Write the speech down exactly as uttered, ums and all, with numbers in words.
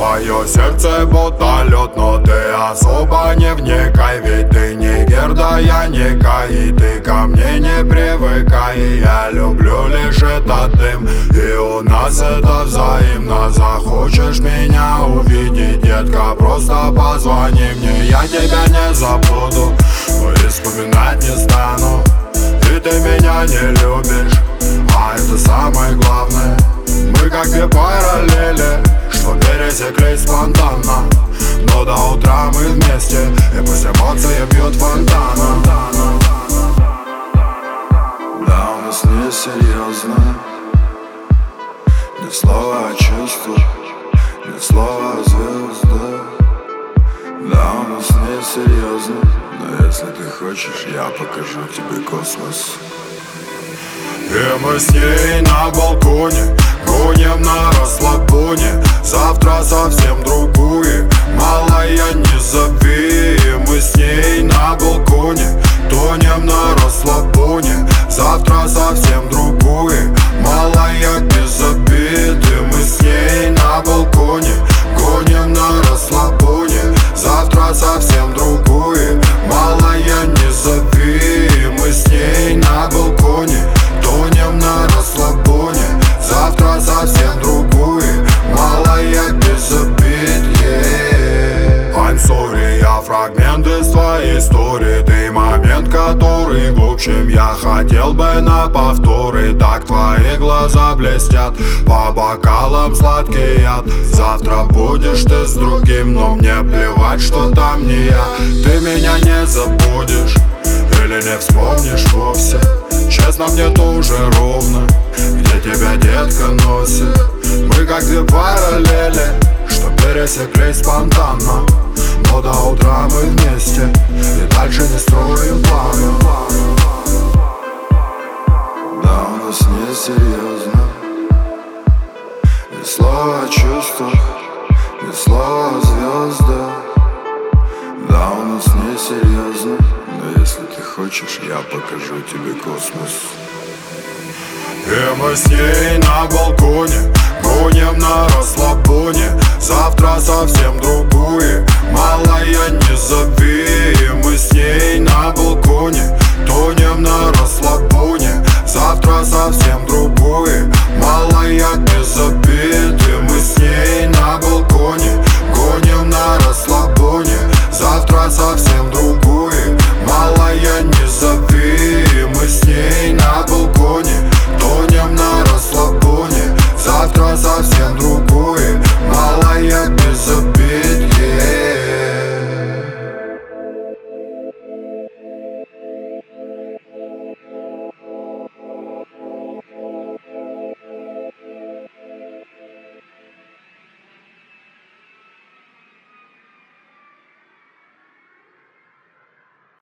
Мое сердце будто лед, но ты особо не вникай. Ведь ты не Герда, я не Кай, и ты ко мне не привыкай. Я люблю лишь этот дым, и у нас это взаимно. Захочешь меня увидеть, детка, просто позвони мне. Я тебя не забуду, но и вспоминать не стану. И ты меня не любишь, а это самое главное. Мы как две параллели, что пересеклись спонтанно. Но до утра мы вместе, и пусть эмоции бьют фонтаном. Да, у нас не серьезно, ни слова о чувствах, ни слова о звездах. Да, у нас не серьезно, но если ты хочешь, я покажу тебе космос. И мы с ней на балконе гоним на расслабоне. Завтра совсем другую, малая, не зови. И мы с ней на балконе тонем на расслабоне. Завтра совсем другую, малая, без обид. И мы с ней на балконе гоним на расслабоне. Завтра совсем другую, малая, не зови. И мы с ней на балконе тонем на расслабоне. Завтра совсем другую, малая, без обид, yeah. I'm sorry, я фрагмент из твоей истории. Ты момент, который, в общем, я хотел бы на повторы. Так твои глаза блестят, по бокалам сладкий яд. Завтра будешь ты с другим, но мне плевать, что там не я. Ты меня не забудешь или не вспомнишь вовсе. Честно, мне тоже ровно, где тебя, детка, носит. Мы как две параллели, что пересеклись спонтанно. Но до утра мы вместе, и дальше не строим планы. Да, у нас не серьезно, ни слова о чувствах, ни слова о звездах. Да, у нас не серьезно, но если ты хочешь, я покажу тебе космос. И мы с ней на балконе гоним на расслабоне. Завтра совсем другую, малая, не зови. И мы с ней на балконе тонем на расслабоне. Завтра совсем другую, малая, без обид.